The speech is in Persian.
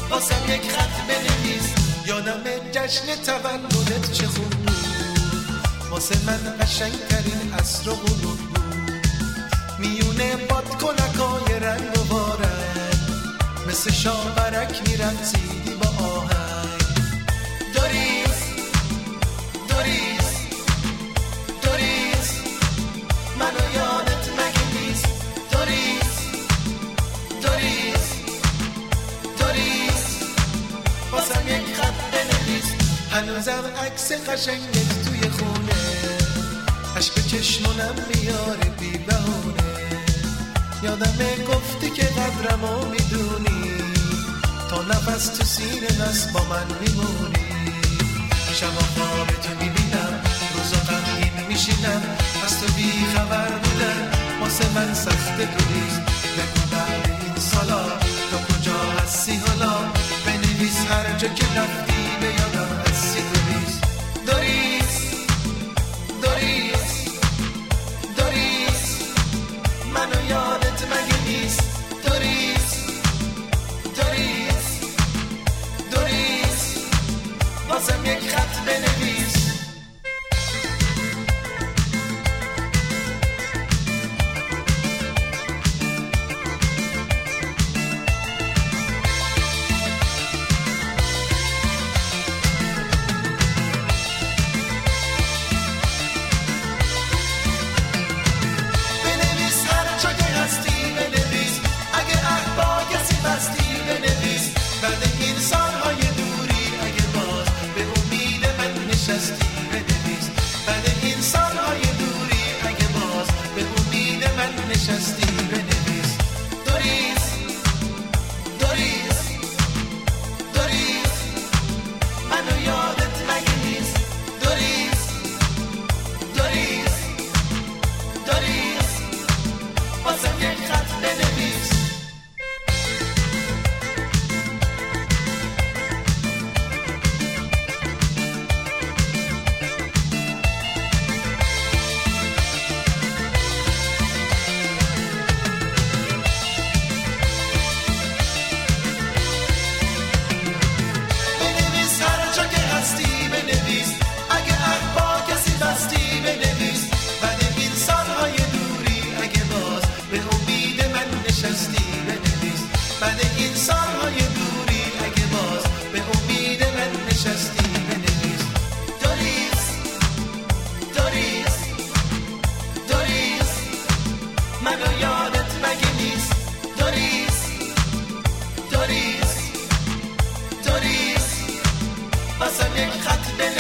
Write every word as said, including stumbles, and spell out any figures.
واسم یک خط بنویس. یادم جشن تولدت چه خوب بود، واسه من قشنگترین عصر و غروب بود. میونه بادکنکای رنگ و بارنگ، مثل شاورک میرقصیدی با آهنگ. دوریس دوریس دوریس منو یادت مگه نیست. دوریس دوریس دوریس واسم یک خط بنویس. هنوزم عکس قشنگت توی خونه، عشق چشمونم میاره بی بهونه. یادمه گفتی که قدرمو میدونی، تا نفس تو سینه نست با من میمونی. شب خواب تو میبینم، روزا غمگین میشینم، از تو بی خبر بودم واسه من سخت دوریست. بگو بعد این سالا تو کجا هستی حالا، بنویس هر جا که رفتی به یادم هستی. دوریست دوریست دوریست دوریست منو یادت مگه نیست. دوریست دوریست دوریست واسم یک خط بنویس. منو یادت مگه نیست. دوریس دوریس دوریس واسم یک خط بنویس.